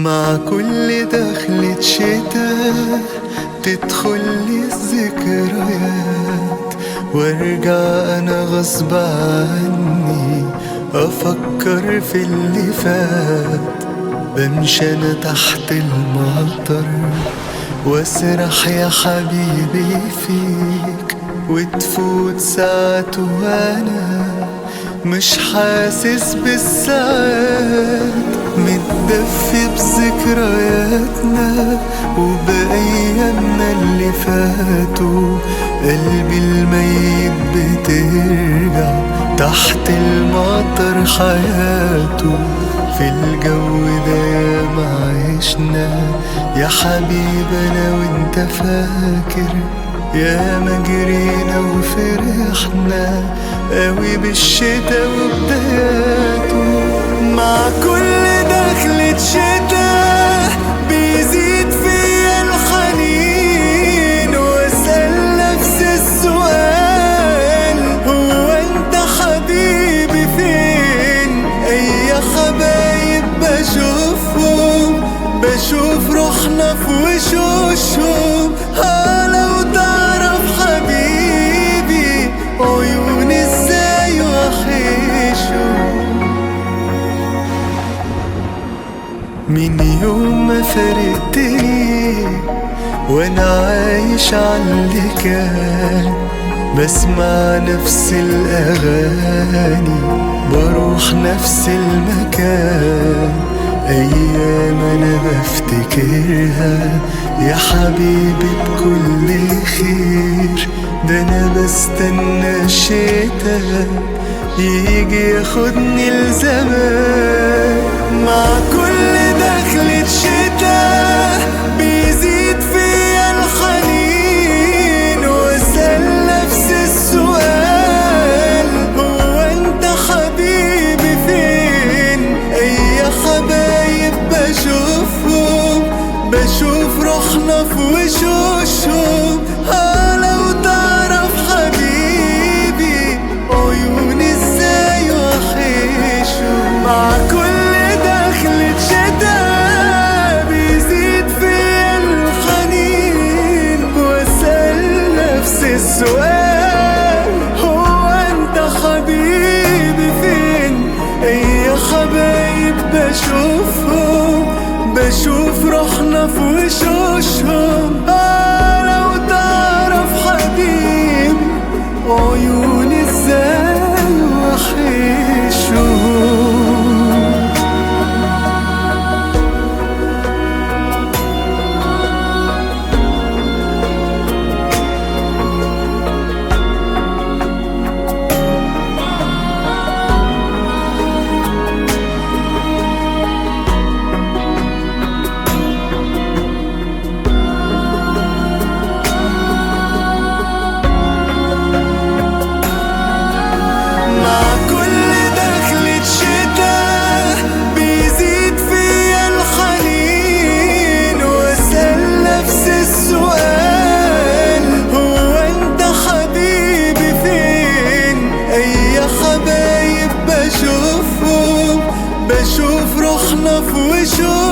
مع كل دخلة شتا تدخلي الذكريات، وارجع انا غصب عني افكر في اللي فات. بمشي انا تحت المطر واسرح يا حبيبي فيك، وتفوت ساعات وانا مش حاسس بالساعات، متدفي بذكرياتنا وبأيامنا اللي فاتوا. قلبي الميت بترجع تحت المطر حياته، في الجو ده ياما عشنا يا حبيبي انا وانت فاكر، ياما جرينا وفرحنا قوي بالشتا وبداياته. مع كل دخلة شتا بيزيد فيا الحنين، واسأل نفسي السؤال هو انت حبيبي فين؟ اي حبايب بشوف روحنا في وشوشهم. لو تعرف حبيبي عيوني ازاي وحشهم. من يوم ما فرقتني وانا عايش عاللي كان، بسمع نفس الاغاني بروح نفس المكان. ايام انا بفتكرها يا حبيبي بكل خير، ده انا بستنى الشتا يجي ياخدني لزمان. مع كل دخلة شتا بيزيد فيا الحنين، واسأل نفسي السؤال هو انت حبيبي فين؟ اي حبايب بشوف روحنا في وشوشهم. لو تعرف حبيبي عيوني ازاي وحشهم. مع كل دخلة شتا بيزيد فيا الحنين، واسأل نفسي السؤال هو انت حبيبي فين؟ اي حبايب بشوف روحنا في وشوشهم. لو تعرف حبيبي عيوني ازاي وحشهم. بشوف روحنا في وشوشهم.